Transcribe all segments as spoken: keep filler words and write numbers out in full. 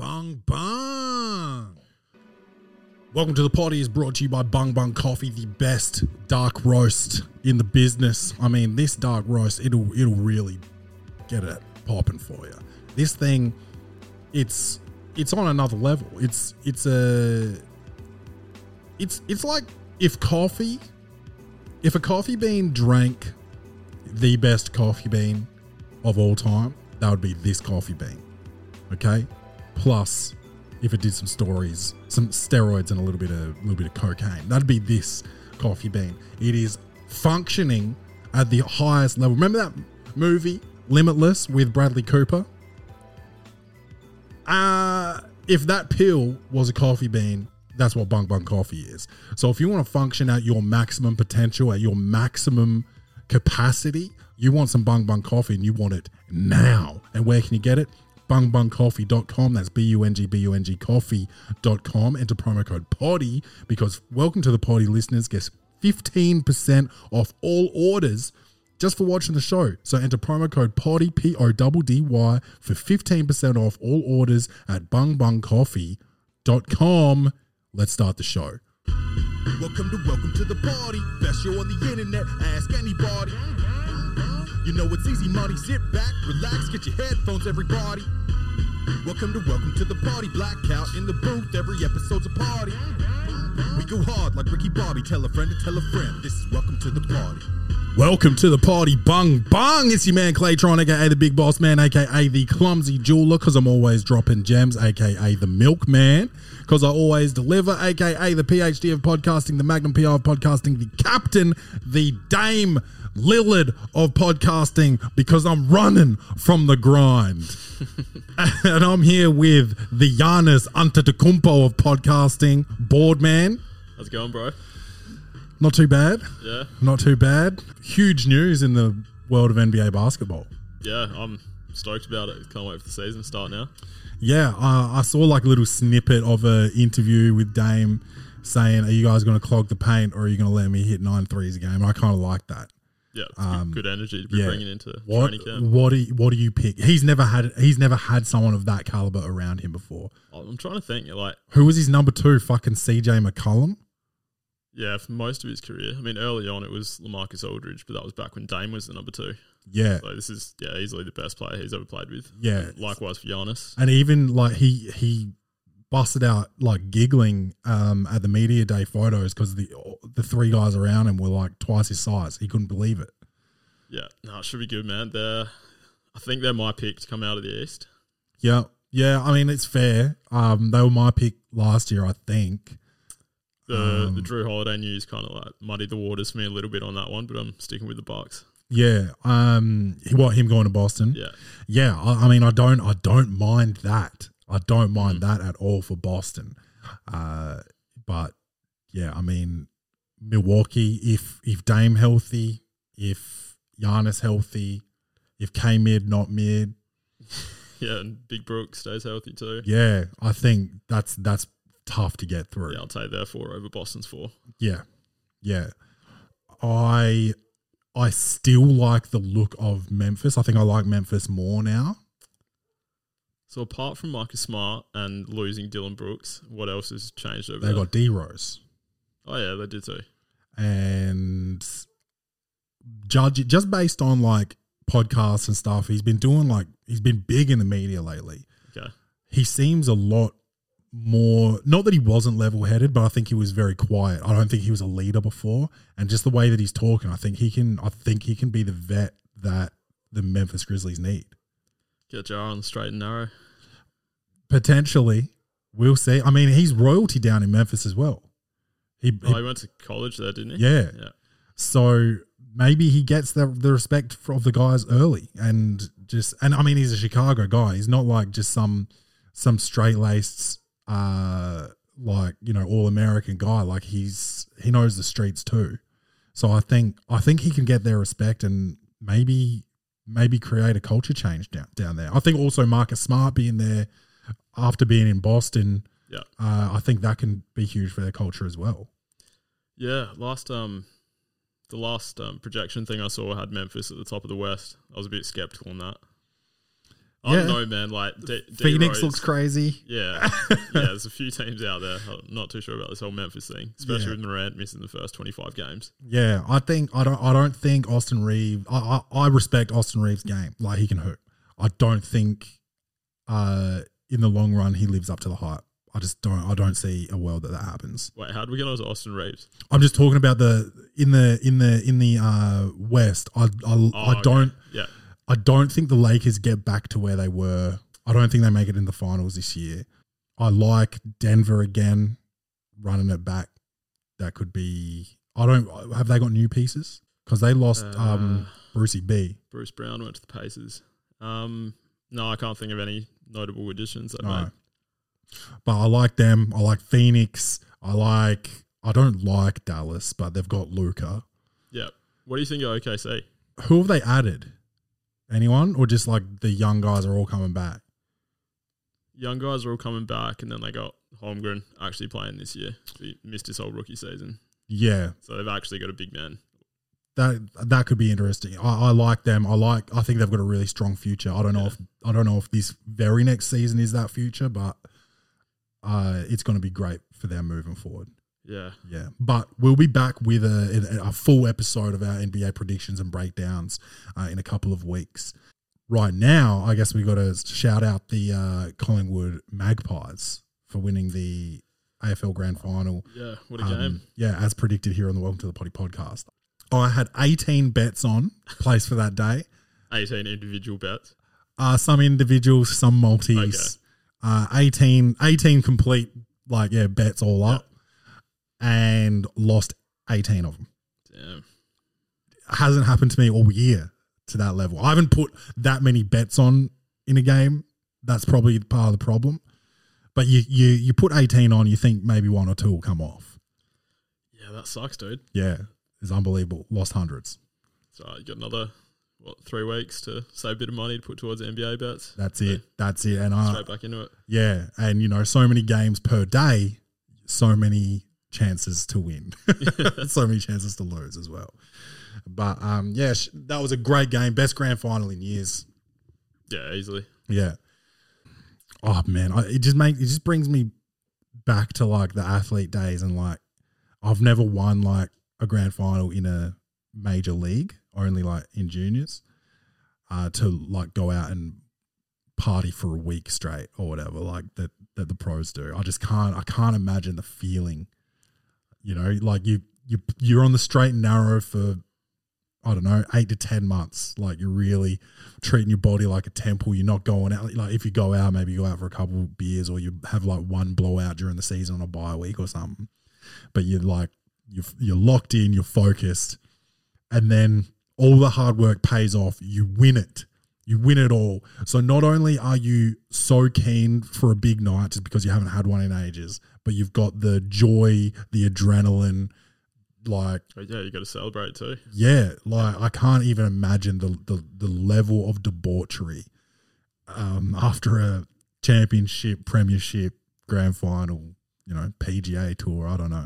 Bung Bung. Welcome to the Potty is brought to you by Bung Bung Coffee, the best dark roast in the business. I mean, this dark roast, it'll it'll really get it popping for you. This thing, it's it's on another level. It's it's a it's it's like if coffee, if a coffee bean drank the best coffee bean of all time, that would be this coffee bean. Okay? Plus, if it did some stories, some steroids and a little bit of a little bit of cocaine, that'd be this coffee bean. It is functioning at the highest level. Remember that movie Limitless with Bradley Cooper? Uh, if that pill was a coffee bean, that's what Bung Bung Coffee is. So if you want to function at your maximum potential, at your maximum capacity, you want some Bung Bung Coffee and you want it now. And where can you get it? bung bung coffee dot com. That's B U N G B U N G coffee dot com. Enter promo code PODDY because welcome to the Poddy listeners gets fifteen percent off all orders just for watching the show. So enter promo code PODDY, P O D D Y, for fifteen percent off all orders at bung bung coffee dot com. Let's start the show. Welcome to Welcome to the Party. Best show on the internet. Ask anybody. You know it's easy money. Sit back, relax, get your headphones, everybody. Welcome to Welcome to the Party. Blackout in the booth. Every episode's a party. We go hard like Ricky Bobby. Tell a friend to tell a friend. This is Welcome to the Party. Welcome to the party, Bung Bung. It's your man Claytron, aka the Big Boss Man, aka the Clumsy Jeweler, because I'm always dropping gems, aka the Milkman, because I always deliver, aka the PhD of podcasting, the Magnum P I of podcasting, the Captain, the Dame Lillard of podcasting, because I'm running from the grind. And I'm here with the Giannis Antetokounmpo of podcasting, Boardman. How's it going, bro? Not too bad. Yeah. Not too bad. Huge news in the world of N B A basketball. Yeah, I'm stoked about it. Can't wait for the season to start now. Yeah, uh, I saw like a little snippet of an interview with Dame saying, are you guys going to clog the paint or are you going to let me hit nine threes a game? And I kind of like that. Yeah, it's Um, good, good energy to be yeah. bringing into What, training camp. what, do you, what do you pick? He's never had he's never had someone of that caliber around him before. I'm trying to think, like, Who was his number two? Fucking C J McCollum? yeah, for most of his career. I mean, early on it was LaMarcus Aldridge, but that was back when Dame was the number two. Yeah. So this is, yeah, easily the best player he's ever played with. Yeah. Likewise for Giannis. And even like he he busted out like giggling um, at the media day photos because the the three guys around him were like twice his size. He couldn't believe it. Yeah, no, it should be good, man. They're, I think they're my pick to come out of the East. Yeah, yeah. I mean, it's fair. Um, they were my pick last year, I think. The Um, the Drew Holiday news kind of like muddied the waters for me a little bit on that one, but I'm sticking with the Bucks. Yeah. Um, what him going to Boston? Yeah. Yeah. I, I mean, I don't, I don't mind that. I don't mind mm. that at all for Boston. Uh, but yeah, I mean, Milwaukee. If if Dame healthy, if Giannis healthy, if K mid not mid, yeah, and Big Brook stays healthy too. Yeah, I think that's that's tough to get through. Yeah, I'll take their four over Boston's four. Yeah, yeah. I I still like the look of Memphis. I think I like Memphis more now. So apart from Marcus Smart and losing Dylan Brooks, what else has changed over they there? They got D-Rose. Oh yeah, they did too. And judge it just based on like podcasts and stuff. He's been doing like he's been big in the media lately. Okay. He seems a lot more, not that he wasn't level headed, but I think he was very quiet. I don't think he was a leader before. And just the way that he's talking, I think he can I think he can be the vet that the Memphis Grizzlies need. Get Jar on the straight and narrow. Potentially. We'll see. I mean, he's royalty down in Memphis as well. He, oh, he, he went to college there, didn't he? Yeah. Yeah. So maybe he gets the the respect of the guys early and just and I mean he's a Chicago guy. He's not like just some some straight laced uh like, you know, all American guy. Like he's he knows the streets too. So I think I think he can get their respect and maybe maybe create a culture change down down there. I think also Marcus Smart being there after being in Boston, yeah, uh, I think that can be huge for their culture as well. Yeah, last um The last um, projection thing I saw had Memphis at the top of the West. I was a bit skeptical on that. I don't Yeah. know, man. Like D- D Phoenix Rose- looks crazy. Yeah, yeah. There's a few teams out there. I'm not too sure about this whole Memphis thing, especially Yeah. with Morant missing the first twenty-five games. Yeah, I think I don't. I don't think Austin Reeves. I, I I respect Austin Reeves' game. Like he can hoop. I don't think, uh, in the long run he lives up to the hype. I just don't. I don't see a world that that happens. Wait, how did we get on to Austin Reeves? I'm just talking about the in the in the in the uh, West. I I, Oh, I okay. don't. Yeah, I don't think the Lakers get back to where they were. I don't think they make it in the finals this year. I like Denver again, running it back. That could be. I don't. Have they got new pieces? Because they lost Uh, um, Brucey B. Bruce Brown went to the Pacers. Um, no, I can't think of any notable additions that No. made. But I like them. I like Phoenix. I like. I don't like Dallas, but they've got Luka. Yeah. What do you think of O K C? Who have they added? Anyone, or just like the young guys are all coming back? Young guys are all coming back, and then they got Holmgren actually playing this year. He missed his whole rookie season, Yeah, so they've actually got a big man. that that could be interesting. I, I like them. I like. I think they've got a really strong future. I don't know Yeah. if I don't know if this very next season is that future, but uh, it's going to be great for them moving forward. Yeah. Yeah, but we'll be back with a, a full episode of our N B A predictions and breakdowns uh, in a couple of weeks. Right now, I guess we got to shout out the uh, Collingwood Magpies for winning the A F L Grand Final. Yeah. What a Um, game. Yeah, as predicted here on the Welcome to the Potty podcast. I had eighteen bets on placed for that day. eighteen individual bets. Uh, some individuals, some multis. Uh, eighteen, eighteen complete, like, yeah, bets all up. And lost eighteen of them. Damn. Hasn't happened to me all year to that level. I haven't put that many bets on in a game. That's probably part of the problem. But you you you put eighteen on, you think maybe one or two will come off. Yeah, that sucks, dude. Yeah, it's unbelievable. Lost hundreds. So you got another, what, three weeks to save a bit of money to put towards N B A bets. That's it. That's it. And I, Straight back into it. yeah, and you know, so many games per day, so many chances to win, so many chances to lose as well. But um, yeah, sh- that was a great game. Best grand final in years. Yeah, easily. Yeah. Oh man, I, it just make it just brings me back to like the athlete days, and like I've never won like a grand final in a major league, only like in juniors. Uh, to like go out and party for a week straight or whatever, like that that the pros do. I just can't. I can't imagine the feeling. You know, like you you you're on the straight and narrow for, I don't know, eight to ten months. Like you're really treating your body like a temple. You're not going out. Like if you go out, maybe you go out for a couple of beers, or you have like one blowout during the season on a bye week or something. But you're like you're you're locked in. You're focused, and then all the hard work pays off. You win it. You win it all. So not only are you so keen for a big night just because you haven't had one in ages, but you've got the joy, the adrenaline, like, Oh, yeah, you got to celebrate too. yeah, like I can't even imagine the the, the level of debauchery um, after a championship, premiership, grand final, you know, P G A tour. I don't know.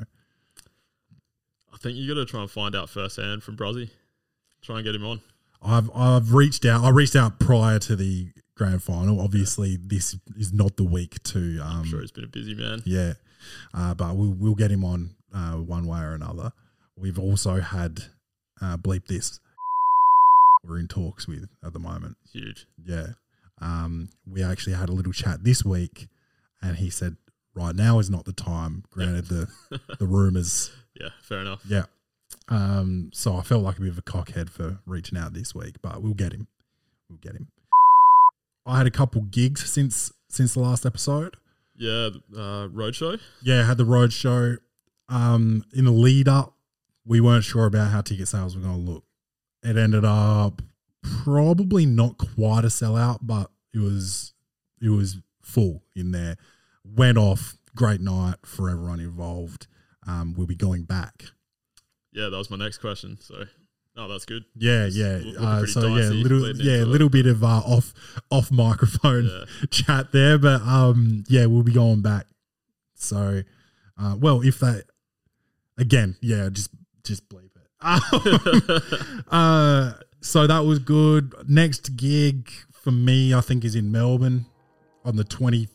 I think you got to try and find out firsthand from Brozzy. Try and get him on. I've I've reached out. I reached out prior to the grand final. Obviously, this is not the week to. Um, I'm sure he's been a busy man. Yeah, uh, but we'll we'll get him on uh, one way or another. We've also had uh, bleep this. We're in talks with at the moment. Huge. Yeah, um, we actually had a little chat this week, and he said right now is not the time. Granted, the the rumors. Yeah, fair enough. Yeah. Um, so I felt like a bit of a cockhead for reaching out this week, but we'll get him. We'll get him. I had a couple gigs since since the last episode. Yeah, uh, roadshow. Yeah, I had the road show. Um, in the lead up, we weren't sure about how ticket sales were going to look. It ended up probably not quite a sellout, but it was it was full in there. Went off. Great night for everyone involved. Um, we'll be going back. Yeah, that was my next question. So, oh, that's good. Yeah, It's yeah. looking Uh, pretty so yeah, dicey little leading yeah, a into little it. bit of uh, off off microphone Yeah. chat there, but um, yeah, we'll be going back. So, uh, well, if that again, yeah, just just bleep it. Um, uh, so that was good. Next gig, for me, I think, is in Melbourne on the twenty-fourth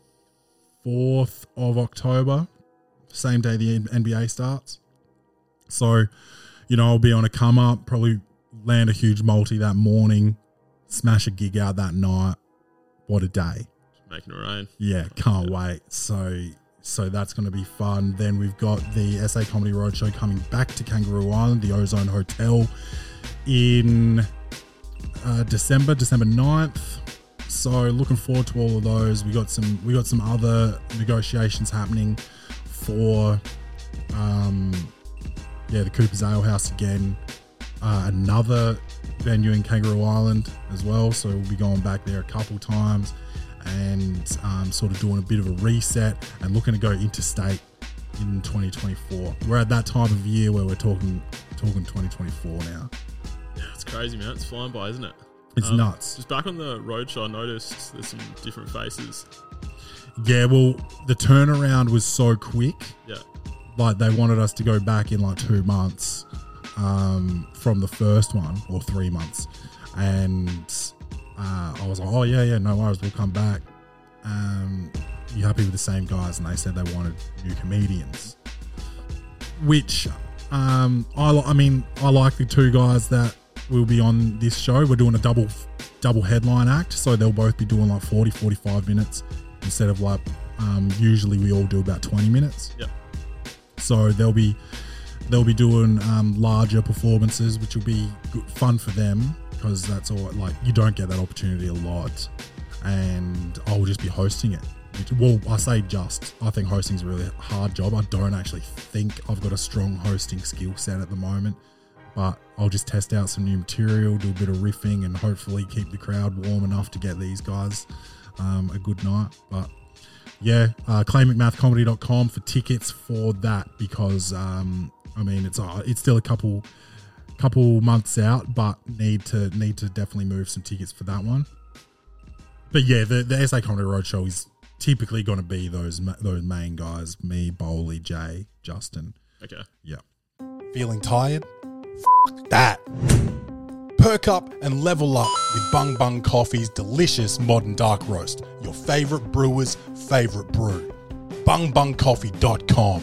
of October, same day the N B A starts. So, you know, I'll be on a come up, probably land a huge multi that morning, smash a gig out that night. What a day. Making it rain. Yeah, can't yeah. wait. So so that's going to be fun. Then we've got the S A Comedy Roadshow coming back to Kangaroo Island, the Ozone Hotel, in uh, December, December ninth. So looking forward to all of those. We got some we got some other negotiations happening for um yeah, the Cooper's Ale House again. Uh, another venue in Kangaroo Island as well. So we'll be going back there a couple times and um, sort of doing a bit of a reset and looking to go interstate in twenty twenty-four. We're at that time of year where we're talking talking twenty twenty-four now. Yeah, it's crazy, man. It's flying by, isn't it? It's um, nuts. Just back on the roadshow, I noticed there's some different faces. Yeah, well, the turnaround was so quick. Yeah. Like, they wanted us to go back in like two months um, from the first one, or three months. And uh, I was like, oh, yeah, yeah, no worries, we'll come back. Um, you happy with the same guys? And they said they wanted new comedians. Which, um, I, I mean, I like the two guys that will be on this show. We're doing a double double headline act, so they'll both be doing like forty, forty-five minutes instead of like, um, usually we all do about twenty minutes. Yep. So they'll be they'll be doing um, larger performances, which will be good, fun for them, because that's all, like, you don't get that opportunity a lot, and I'll just be hosting it. Which, well, I say just. I think hosting is a really hard job. I don't actually think I've got a strong hosting skill set at the moment, but I'll just test out some new material, do a bit of riffing, and hopefully keep the crowd warm enough to get these guys um, a good night. But yeah, uh, clay mcmath comedy dot com for tickets for that, because um, I mean it's uh, it's still a couple couple months out, but need to need to definitely move some tickets for that one. But yeah, the, the S A Comedy Roadshow is typically going to be those those main guys: me, Bowley, Jay, Justin. Okay. Yeah. Feeling tired? F- that. Perk up and level up with Bung Bung Coffee's delicious modern dark roast. Your favourite brewer's favourite brew. bung bung coffee dot com.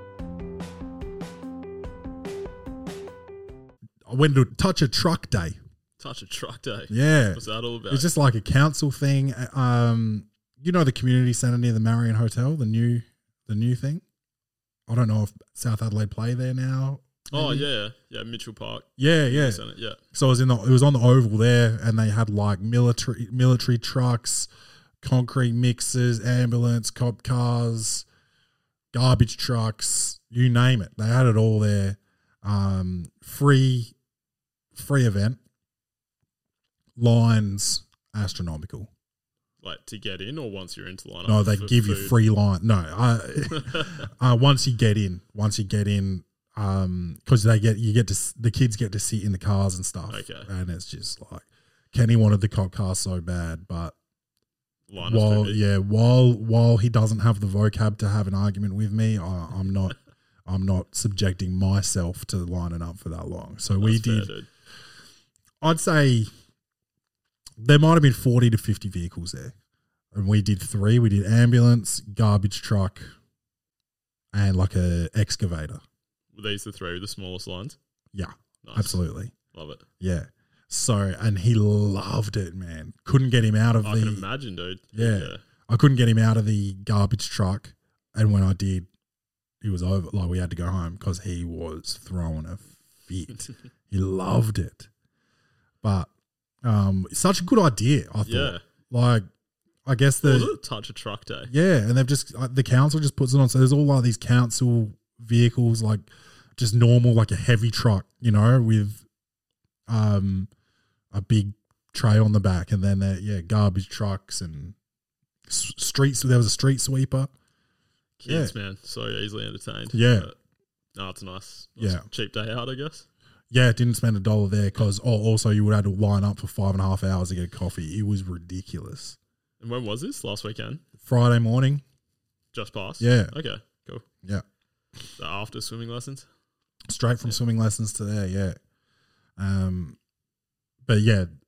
I went to Touch a Truck Day. Touch a Truck Day? Yeah. What's that all about? It's just like a council thing. Um, you know the community centre near the Marion Hotel, the new the new thing? I don't know if South Adelaide play there now. Oh, yeah. Yeah, Mitchell Park. Yeah, yeah. Centre, yeah. So it was in the it was on the oval there, and they had like military military trucks, concrete mixers, ambulance, cop cars, garbage trucks, you name it. They had it all there. Um, free free event. Lines astronomical. Like to get in, or once you're into the lineup? No, they give food? you free line. No, I, uh, once you get in, once you get in, um, because they get you get to the kids get to sit in the cars and stuff. Okay, and it's just like Kenny wanted the cop car so bad, but line while yeah, while while he doesn't have the vocab to have an argument with me, I, I'm not I'm not subjecting myself to lining up for that long. So That's we fair, did. dude. I'd say there might have been forty to fifty vehicles there. And we did three. We did ambulance, garbage truck, and like a excavator. Were these the three with the smallest lines? Yeah, Nice. absolutely. Love it. Yeah. So, and he loved it, man. Couldn't get him out of I the... can imagine, dude. Yeah, yeah. I couldn't get him out of the garbage truck. And when I did, he was over. Like, we had to go home because he was throwing a fit. He loved it. But um, such a good idea, I thought. Yeah. Like, I guess the... Was it Touch a Truck Day? Yeah, and they've just... Uh, the council just puts it on. So there's all like these council vehicles, like just normal, like a heavy truck, you know, with um a big tray on the back. And then, there, yeah, garbage trucks and s- streets. There was a street sweeper. Kids, Yeah. man, so easily entertained. Yeah. But, no, it's a nice, nice Yeah. cheap day out, I guess. Yeah, didn't spend a dollar there because oh, also you would have to line up for five and a half hours to get a coffee. It was ridiculous. And when was this? Last weekend? Friday morning. Just past? Yeah. Okay, cool. Yeah. So after swimming lessons? Straight from Yeah. swimming lessons to there, yeah. Um, but yeah,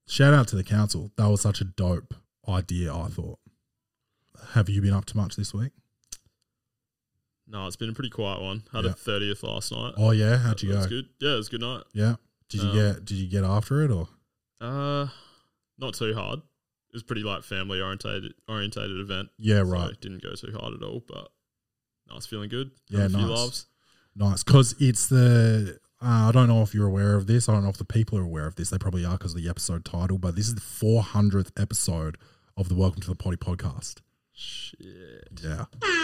shout out to the council. That was such a dope idea, I thought. Have you been up to much this week? No, it's been a pretty quiet one. Had Yeah. a thirtieth last night. Oh yeah, how'd you That go? was good. Yeah, it was a good night. Yeah. Did you Um, get did you get after it or? Uh, not too hard. It was pretty like family orientated orientated event. Yeah, so right. didn't go too hard at all, but no, it's feeling good. Yeah, Had a few nice. loves. Nice, because it's the. Uh, I don't know if you're aware of this. I don't know if the people are aware of this. They probably are because of the episode title. But this is the four hundredth episode of the Welcome to the Potty podcast. Shit. Yeah,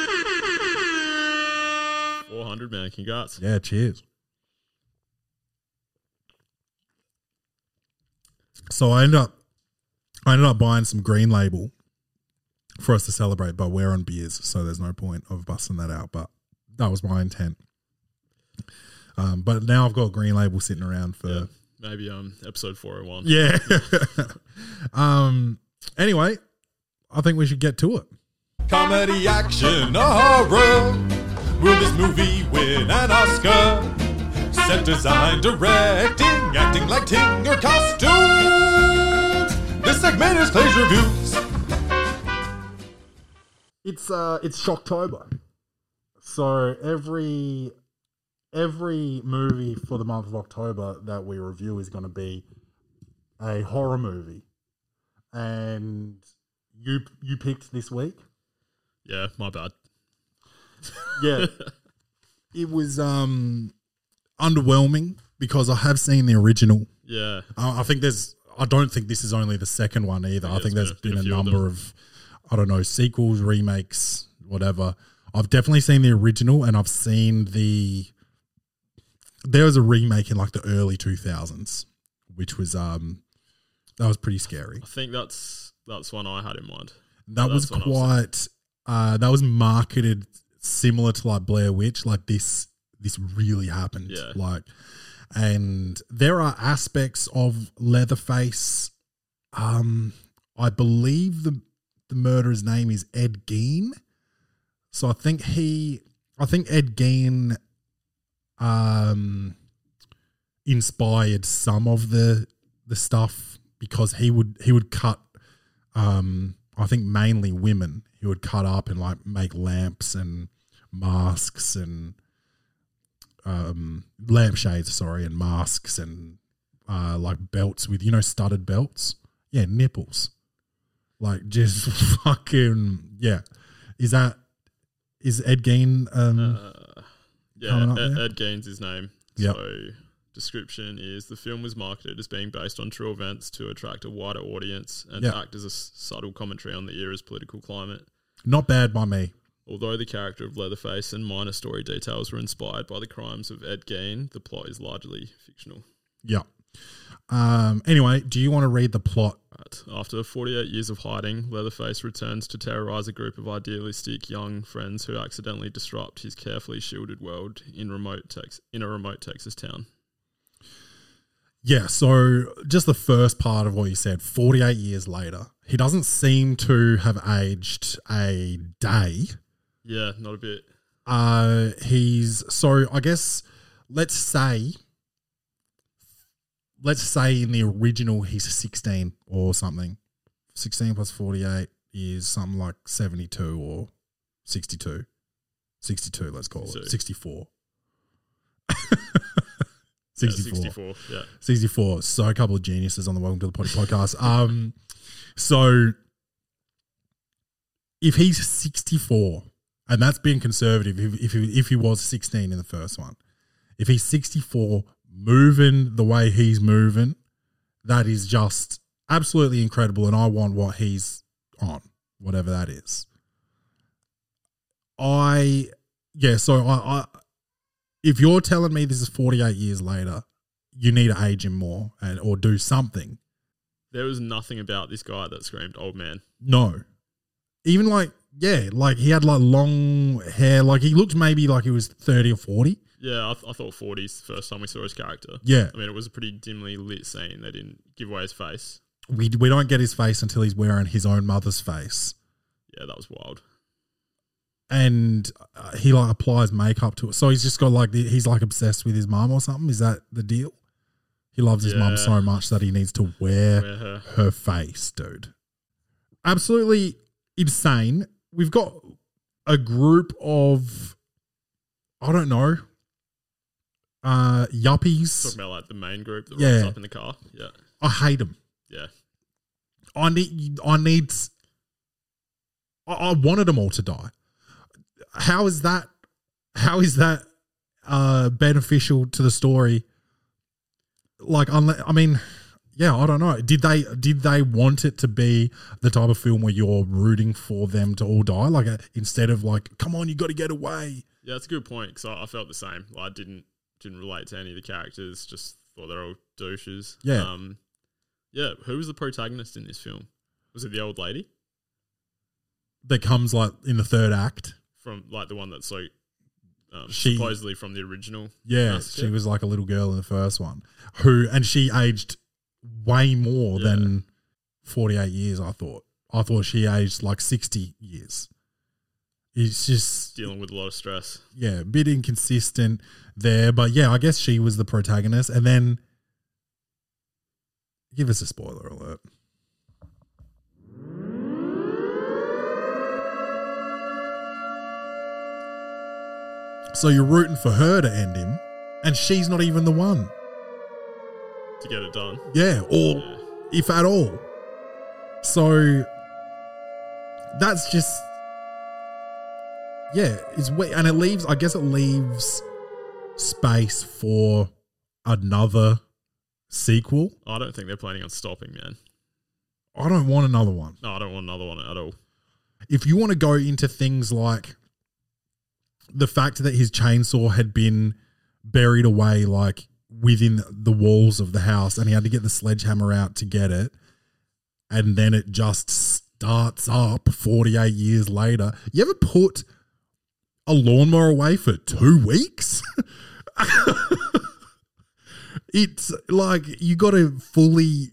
four hundred, man. Congrats. yeah. Cheers. So I ended up, I ended up buying some Green Label for us to celebrate, but we're on beers, so there's no point of busting that out. But that was my intent. Um, but now I've got Green Label sitting around for. Yeah. Maybe um episode four oh one. Yeah. um. Anyway, I think we should get to it. Comedy, action, or horror. Will this movie win an Oscar? Set design, directing, acting, lighting, or costumes. This segment is Clay's Reviews. It's uh, it's Shocktober, so every every movie for the month of October that we review is going to be a horror movie, and you you picked this week. Yeah, my bad. Yeah, it was um underwhelming because I have seen the original. Yeah. I I think there's. I don't think this is only the second one either. Yeah, I think there's there's been been a- a, been a few of number of, I don't know, sequels, remakes, whatever. I've definitely seen the original, and I've seen the. There was a remake in like the early two thousands, which was um, that was pretty scary. I think that's that's one I had in mind. That Oh, was that's what I was quite. Uh, that was marketed similar to like Blair Witch, like this. This really happened, Yeah. like, and there are aspects of Leatherface. Um, I believe the the murderer's name is Ed Gein, so I think he, I think Ed Gein, um, inspired some of the the stuff because he would he would cut, um, I think mainly women. He would cut up and like make lamps and masks and um, lampshades, sorry, and masks and uh, like belts with, you know, studded belts. Yeah, nipples. Like just fucking, yeah. Is that, is Ed Gein um, Uh, yeah, coming up Ed, there? Ed Gaines' his name. Yep. So, description is the film was marketed as being based on true events to attract a wider audience and Yep. act as a s- subtle commentary on the era's political climate. not bad by me. Although the character of Leatherface and minor story details were inspired by the crimes of Ed Gein, the plot is largely fictional. Yeah. Um, anyway, do you want to read the plot? Right. After forty-eight years of hiding, Leatherface returns to terrorize a group of idealistic young friends who accidentally disrupt his carefully shielded world in remote Tex- in a remote Texas town. Yeah, so just the first part of what you said, forty-eight years later, he doesn't seem to have aged a day. Yeah, not a bit. Uh, he's, so I guess, let's say, let's say in the original he's sixteen or something. sixteen plus forty-eight is something like seventy-two or sixty-two. sixty-two, let's call it. So- sixty-four. Yeah, sixty-four. sixty-four. Yeah. sixty-four. So a couple of geniuses on the Welcome to the Potty podcast. Um, so if he's sixty-four, and that's being conservative, if if he, if he was sixteen in the first one, if he's sixty-four, moving the way he's moving, that is just absolutely incredible, and I want what he's on, whatever that is. I yeah. So I. I If you're telling me this is forty-eight years later, you need to age him more and or do something. There was nothing about this guy that screamed old man. No. Even like, yeah, like he had like long hair. Like he looked maybe like he was thirty or forty. Yeah, I, th- I thought forties the first time we saw his character. Yeah. I mean, it was a pretty dimly lit scene. They didn't give away his face. We, we don't get his face until he's wearing his own mother's face. Yeah, that was wild. And uh, he like applies makeup to it. So he's just got like, the, he's like obsessed with his mum or something. Is that the deal? He loves his mum Yeah. so much that he needs to wear Wear her. her face, dude. Absolutely insane. We've got a group of, I don't know, uh, yuppies. Talking about like the main group that Yeah. runs up in the car. Yeah. I hate them. Yeah. I need, I need, I, I wanted them all to die. How is that, how is that uh, beneficial to the story? Like, unless, I mean, yeah, I don't know. Did they did they want it to be the type of film where you're rooting for them to all die? Like, uh, instead of like, come on, you got to get away. Yeah, that's a good point because I, I felt the same. Like, I didn't didn't relate to any of the characters. Just thought they're all douches. Yeah. Um, yeah. Who was the protagonist in this film? Was it the old lady That comes like in the third act. from like the one that's so um, She- supposedly from the original? Yeah, Massacre? she was like a little girl in the first one, who and she aged way more Yeah. than forty-eight years. I thought. I thought she aged like sixty years. It's just dealing with a lot of stress. yeah, a bit inconsistent there, but yeah, I guess she was the protagonist. And then give us a spoiler alert. So you're rooting for her to end him, and she's not even the one. To get it done. Yeah, or Yeah. if at all. So that's just yeah, it's we- and it leaves. I guess it leaves space for another sequel. I don't think they're planning on stopping, man. I don't want another one. No, I don't want another one at all. If you want to go into things like the fact that his chainsaw had been buried away like within the walls of the house and he had to get the sledgehammer out to get it, and then it just starts up forty-eight years later. You ever put a lawnmower away for two weeks? It's like you got to fully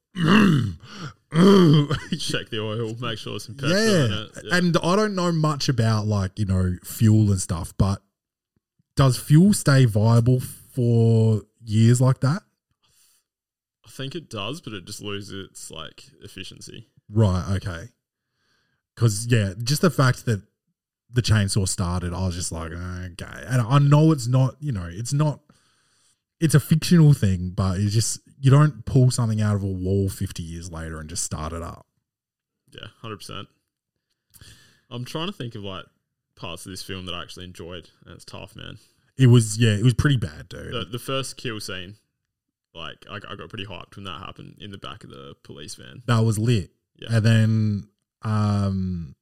Check the oil, make sure there's some petrol yeah. in it. Yeah. And I don't know much about like, you know, fuel and stuff, but does fuel stay viable for years like that? I think it does, but it just loses its like efficiency. Right, okay. Because, yeah, just the fact that the chainsaw started, I was just like, okay. And I know it's not, you know, it's not, it's a fictional thing, but it's just, you don't pull something out of a wall fifty years later and just start it up. Yeah, one hundred percent. I'm trying to think of like parts of this film that I actually enjoyed, and it's tough, man. It was, yeah, it was pretty bad, dude. The, the first kill scene, like I, I got pretty hyped when that happened in the back of the police van. That was lit. Yeah. And then, um,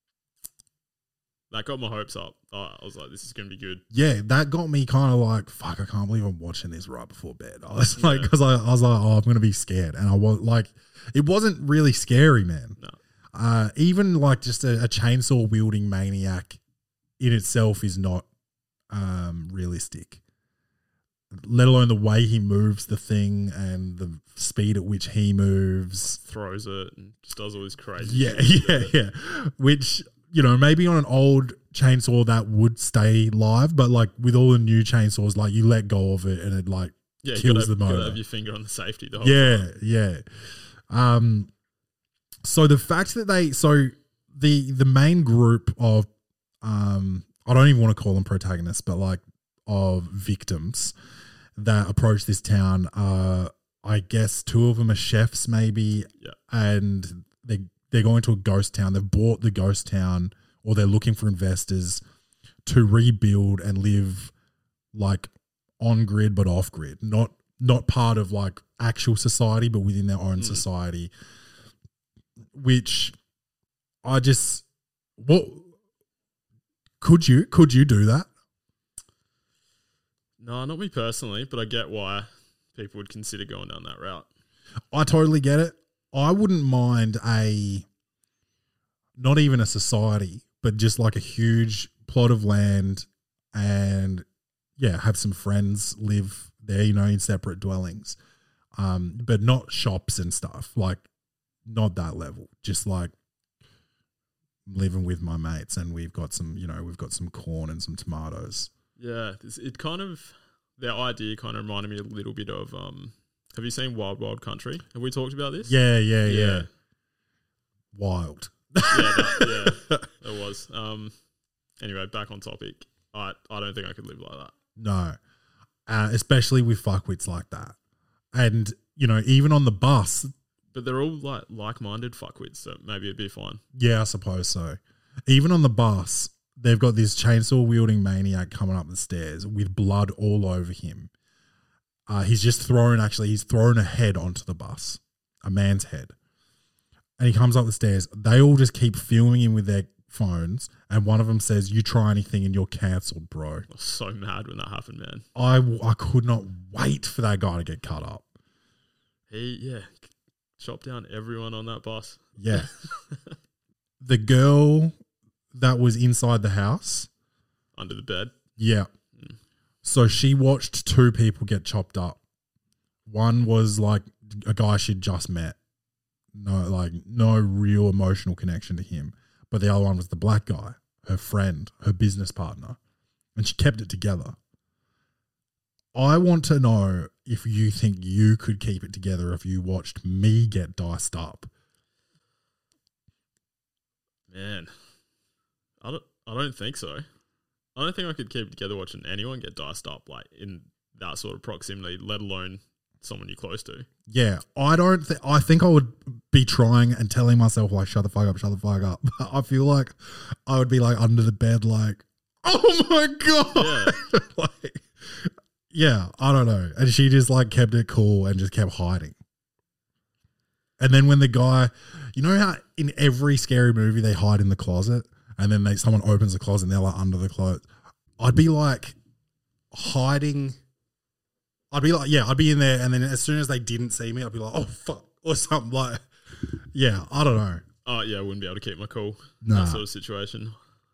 That got my hopes up. I I was like, this is going to be good. yeah, that got me kind of like, fuck, I can't believe I'm watching this right before bed. I was like, Yeah. because I, I was like, oh, I'm going to be scared. And I was like, it wasn't really scary, man. No. Uh, even like just a, a chainsaw wielding maniac in itself is not um, realistic, let alone the way he moves the thing and the speed at which he moves. Throws it and just does all this crazy Yeah, shit. yeah, yeah. Which, you know, maybe on an old chainsaw that would stay live, but like with all the new chainsaws, like you let go of it and it like Yeah, you kills gotta, the motor. gotta have your finger on the safety the whole Yeah, time. yeah. Um, so the fact that they, so the the main group of, um, I don't even want to call them protagonists, but like of victims that approach this town, uh, I guess two of them are chefs maybe, Yeah. and they they're going to a ghost town. They've bought the ghost town, or they're looking for investors to rebuild and live like on grid but off grid, not not part of like actual society, but within their own Mm. society. Which I just what could you could you do that? No, not me personally, but I get why people would consider going down that route. I totally get it. I wouldn't mind a, not even a society, but just like a huge plot of land and yeah, have some friends live there, you know, in separate dwellings. Um, but not shops and stuff, like not that level, just like living with my mates and we've got some, you know, we've got some corn and some tomatoes. Yeah, this, it kind of, their idea kind of reminded me a little bit of um, Have you seen Wild Wild Country? Have we talked about this? Yeah, yeah, yeah. Yeah. Wild. Yeah, that, yeah, it was. Um, anyway, back on topic. I I don't think I could live like that. No. Uh, especially with fuckwits like that. And, you know, even on the bus, But they're all like like-minded fuckwits, so maybe it'd be fine. yeah, I suppose so. Even on the bus, they've got this chainsaw-wielding maniac coming up the stairs with blood all over him. Uh, he's just thrown, actually, he's thrown a head onto the bus, a man's head. And he comes up the stairs. They all just keep filming him with their phones, and one of them says, "You try anything and you're cancelled, bro." I was so mad when that happened, man. I, I could not wait for that guy to get cut up. He, yeah, chopped down everyone on that bus. Yeah. The girl that was inside the house. Under the bed. Yeah. So she watched two people get chopped up. One was like a guy she'd just met. No, like no real emotional connection to him. But the other one was the black guy, her friend, her business partner. And she kept it together. I want to know if you think you could keep it together if you watched me get diced up. Man, I don't, I don't think so. I don't think I could keep it together watching anyone get diced up like in that sort of proximity, let alone someone you're close to. Yeah, I don't think, I think I would be trying and telling myself, like, shut the fuck up, shut the fuck up. I feel like I would be like under the bed, like, oh my God. Yeah. Like, yeah, I don't know. And she just like kept it cool and just kept hiding. And then when the guy, you know how in every scary movie they hide in the closet and then they someone opens the closet and they're like under the clothes. I'd be like hiding. I'd be like, yeah, I'd be in there, and then as soon as they didn't see me, I'd be like, oh fuck, or something like. Yeah, I don't know. Oh yeah, I wouldn't be able to keep my cool. Nah. That sort of situation.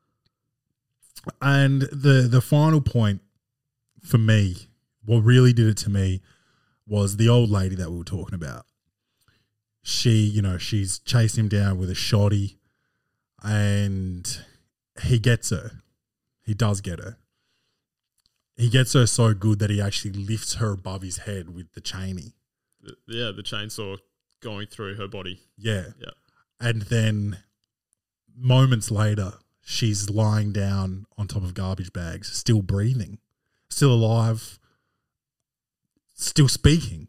And the the final point for me, what really did it to me, was the old lady that we were talking about. She, you know, she's chased him down with a shoddy, and he gets her. He does get her. He gets her so good that he actually lifts her above his head with the chainy. The, yeah, the chainsaw going through her body. Yeah. Yeah. And then moments later, she's lying down on top of garbage bags, still breathing, still alive, still speaking.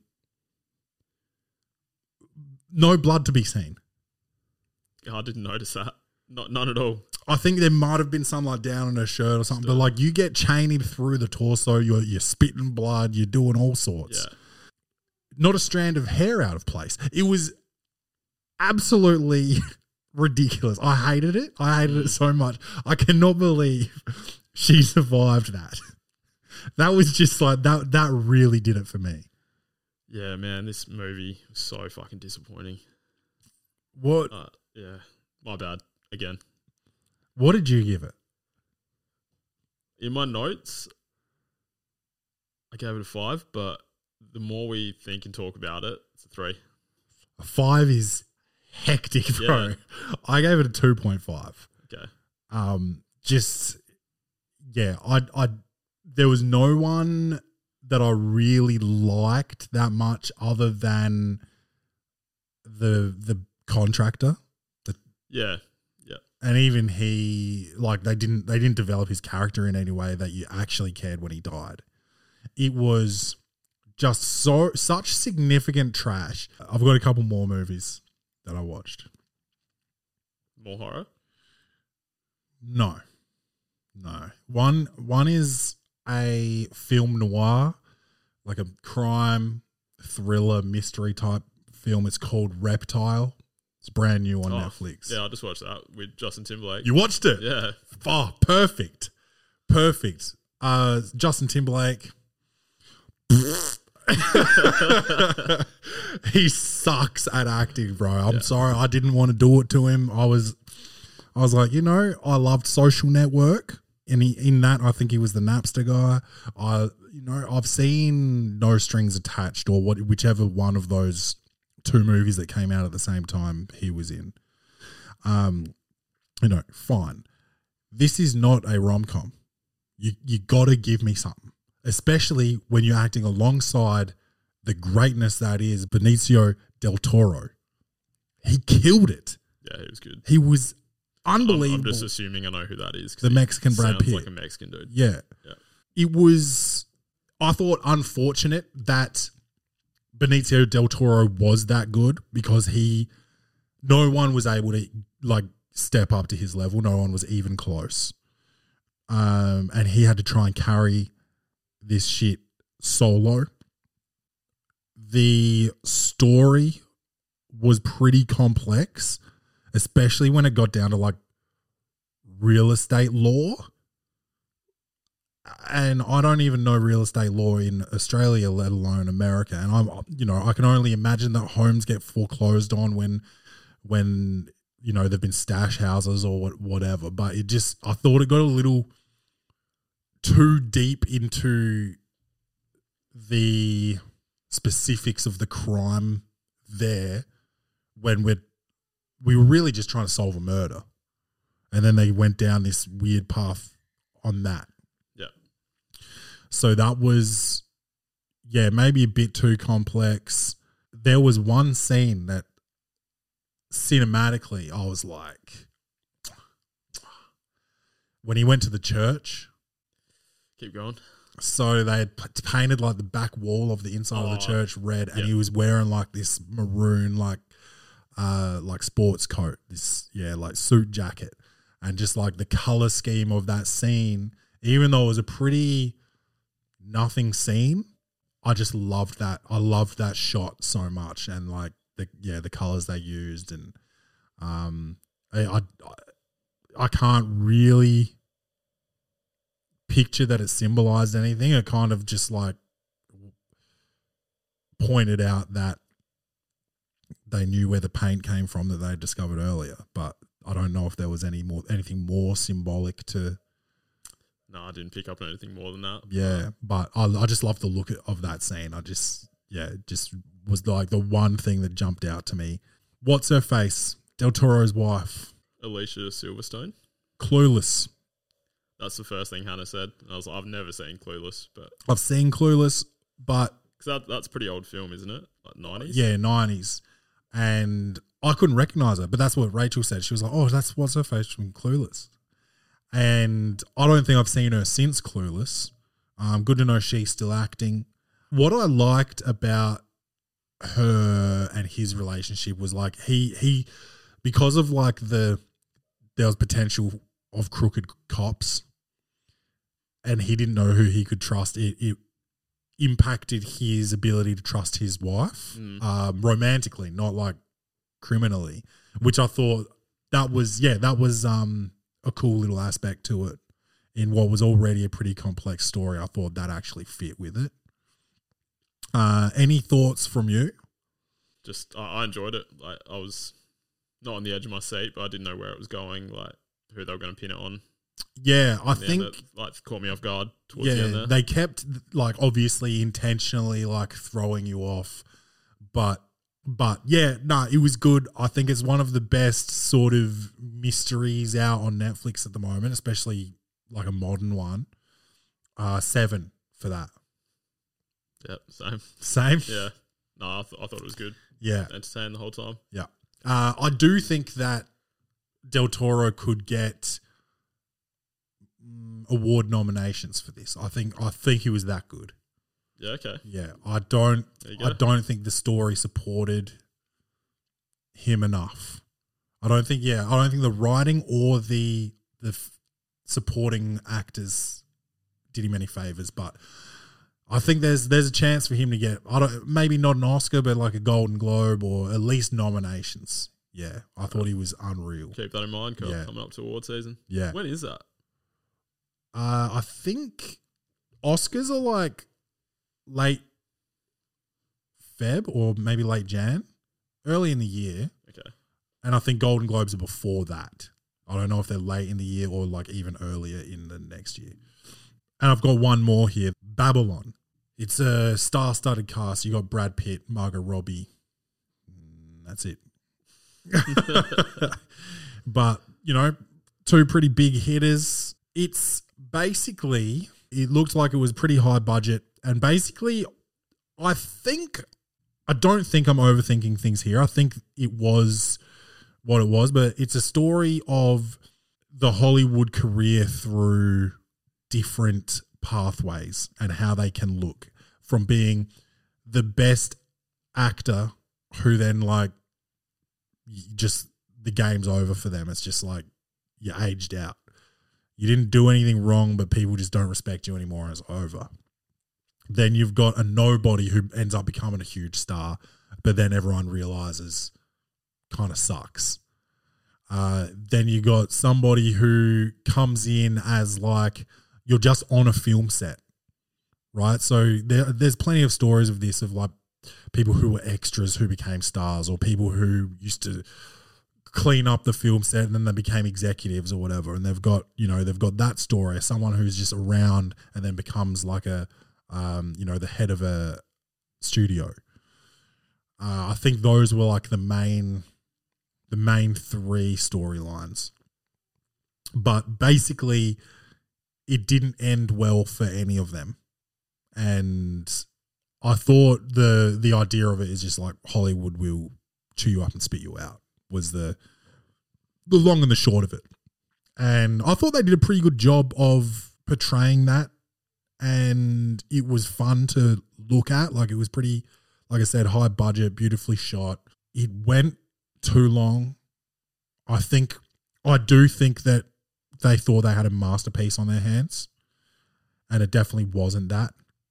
No blood to be seen. I didn't notice that. Not none at all. I think there might have been some like down on her shirt or something, but like you get chained through the torso, you're, you're spitting blood, you're doing all sorts. Yeah. Not a strand of hair out of place. It was absolutely ridiculous. I hated it. I hated it so much. I cannot believe she survived that. That was just like, that, that really did it for me. Yeah, man, this movie was so fucking disappointing. What? Uh, yeah, my bad. Again. What did you give it? In my notes, I gave it a five, but the more we think and talk about it, it's a three. A five is hectic, bro. Yeah. I gave it a two point five. Okay. Um, just, yeah, I, I, there was no one that I really liked that much other than the, the contractor. The, Yeah. Yeah. and even he, like, they didn't, they didn't develop his character in any way that you actually cared when he died. It was just so, such significant trash. I've got a couple more movies that I watched. More horror? No, no. One one is a film noir, like a crime thriller mystery type film. It's called Reptile. It's brand new on Oh, Netflix. Yeah, I just watched that with Justin Timberlake. You watched it? Yeah. Oh, perfect, perfect. Uh, Justin Timberlake. He sucks at acting, bro. I'm Yeah. sorry, I didn't want to do it to him. I was, I was like, you know, I loved Social Network, and he, in that, I think he was the Napster guy. I, you know, I've seen No Strings Attached, or what, whichever one of those two movies that came out at the same time he was in. Um, you know, fine. This is not a rom-com. You you got to give me something, especially when you're acting alongside the greatness that is Benicio del Toro. He killed it. Yeah, he was good. He was I'm, unbelievable. I'm just assuming I know who that is. 'cause The he Mexican Brad sounds Pitt. like a Mexican dude. Yeah. Yeah. It was, I thought, unfortunate that Benicio del Toro was that good because he, no one was able to like step up to his level. No one was even close. Um, and he had to try and carry this shit solo. The story was pretty complex, especially when it got down to like real estate law. And I don't even know real estate law in Australia, let alone America. And I'm, you know, I can only imagine that homes get foreclosed on when, when you know, they've been stash houses or what, whatever. But it just, I thought it got a little too deep into the specifics of the crime there when we're, we were really just trying to solve a murder. And then they went down this weird path on that. Yeah. So that was, yeah, maybe a bit too complex. There was one scene that cinematically I was like, when he went to the church. Keep going. So they had p- painted like the back wall of the inside oh, of the church red, and yeah. he was wearing like this maroon, like, uh, like sports coat, this, yeah, like suit jacket. And just like the color scheme of that scene, even though it was a pretty nothing scene, I just loved that. I loved that shot so much. And like the, yeah, the colors they used, and, um, I, I, I can't really picture that it symbolized anything. It kind of just like pointed out that they knew where the paint came from that they discovered earlier, but I don't know if there was any more anything more symbolic to. No, I didn't pick up on anything more than that. Yeah, but I, I just love the look of that scene. I just, yeah, it just was like the one thing that jumped out to me. What's her face? Del Toro's wife. Alicia Silverstone. Clueless. That's the first thing Hannah said. I was like, I've never seen Clueless, but I've seen Clueless, but because that that's a pretty old film, isn't it? Like nineties. Yeah, nineties, and I couldn't recognize her. But that's what Rachel said. She was like, "Oh, that's what's her face from Clueless," and I don't think I've seen her since Clueless. Um, good to know she's still acting. What I liked about her and his relationship was like he he because of like the there was potential of crooked cops, and he didn't know who he could trust. It, it impacted his ability to trust his wife, mm. um, romantically, not like criminally, which I thought that was, yeah, that was um, a cool little aspect to it in what was already a pretty complex story. I thought that actually fit with it. Uh, any thoughts from you? Just, I, I enjoyed it. Like, I was not on the edge of my seat, but I didn't know where it was going. Like, who they were going to pin it on. Yeah, I think that, like caught me off guard towards yeah, the end there. They kept like obviously intentionally like throwing you off, but but yeah, no, it was good. I think it's one of the best sort of mysteries out on Netflix at the moment, especially like a modern one. Uh, seven for that. Yep, same. Same. Yeah, no, I, th- I thought it was good. Yeah, entertained the whole time. Yeah, uh, I do think that Del Toro could get um, award nominations for this. I think I think he was that good. Yeah, okay. Yeah, I don't I don't think the story supported him enough. I don't think yeah, I don't think the writing or the the f- supporting actors did him any favors, but I think there's there's a chance for him to get I don't maybe not an Oscar, but like a Golden Globe or at least nominations. Yeah, I thought he was unreal. Keep that in mind, Kyle, yeah. coming up to award season. Yeah. When is that? Uh, I think Oscars are like late Feb or maybe late Jan, early in the year. Okay. And I think Golden Globes are before that. I don't know if they're late in the year or like even earlier in the next year. And I've got one more here, Babylon. It's a star-studded cast. You got Brad Pitt, Margot Robbie. That's it. But, you know, two pretty big hitters. It's basically, it looked like it was pretty high budget. And basically, I think, I don't think I'm overthinking things here. I think it was what it was, but it's a story of the Hollywood career through different pathways and how they can look from being the best actor who then like just the game's over for them. It's just like you aged out. You didn't do anything wrong, but people just don't respect you anymore. It's over. Then you've got a nobody who ends up becoming a huge star, but then everyone realizes kind of sucks. Uh, then you got somebody who comes in as like you're just on a film set, right? So there, there's plenty of stories of this, of like people who were extras who became stars, or people who used to clean up the film set and then they became executives or whatever. And they've got, you know, they've got that story, someone who's just around and then becomes like a, um, you know, the head of a studio. Uh, I think those were like the main, the main three storylines. But basically, it didn't end well for any of them. And I thought the the idea of it is just like Hollywood will chew you up and spit you out was the the long and the short of it. And I thought they did a pretty good job of portraying that. And it was fun to look at. Like it was pretty, like I said, high budget, beautifully shot. It went too long. I think, I do think that they thought they had a masterpiece on their hands. And it definitely wasn't that.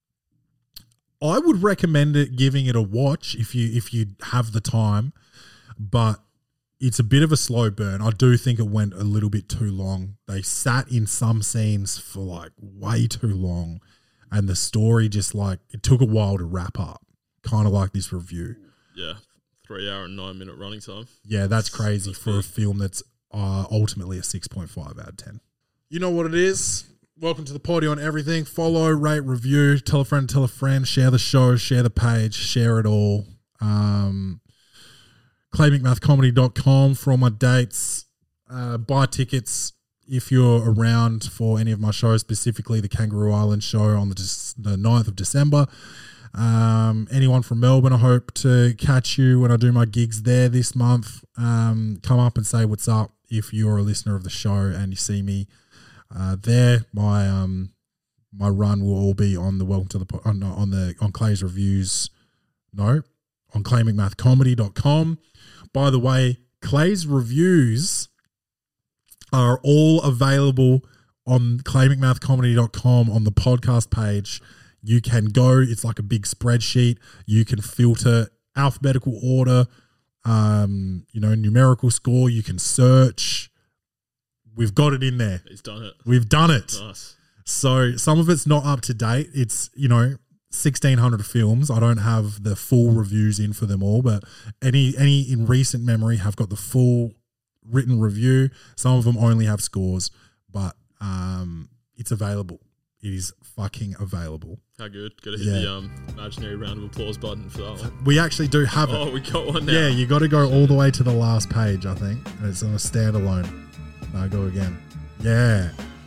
I would recommend it, giving it a watch if you if you have the time, but it's a bit of a slow burn. I do think it went a little bit too long. They sat in some scenes for like way too long, and the story just like it took a while to wrap up, kind of like this review. Yeah, three hour and nine minute running time. Yeah, that's crazy that's for big. a film that's uh, ultimately a six point five out of ten. You know what it is? Welcome to the party on everything. Follow, rate, review, tell a friend, tell a friend, share the show, share the page, share it all. Um, clay mcmath comedy dot com for all my dates. Uh, buy tickets if you're around for any of my shows, specifically the Kangaroo Island show on the, the ninth of December. Um, anyone from Melbourne, I hope to catch you when I do my gigs there this month. Um, come up and say what's up if you're a listener of the show and you see me Uh, there, my um, my run will all be on the welcome to the on, on the on Clay's reviews. No, on clay mcmath comedy dot com. By the way, Clay's reviews are all available on clay mcmath comedy dot com on the podcast page. You can go; it's like a big spreadsheet. You can filter alphabetical order, um, you know, numerical score. You can search. We've got it in there. He's done it. We've done it. Nice. So some of it's not up to date. It's, you know, sixteen hundred films. I don't have the full reviews in for them all, but any any in recent memory have got the full written review. Some of them only have scores, but um, it's available. It is fucking available. How good. Got to hit Yeah. the um, imaginary round of applause button for that one. We actually do have it. Oh, we got one now. Yeah, you got to go all the way to the last page, I think. And it's on a standalone. No, go again. Yeah.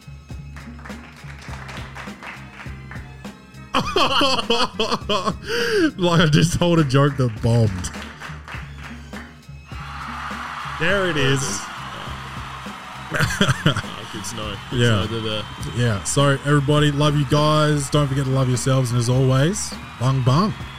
Like I just told a joke that bombed. There it is. Oh, good to know. Good Yeah. to know they're there. Yeah. So everybody, love you guys. Don't forget to love yourselves. And as always, bung bung.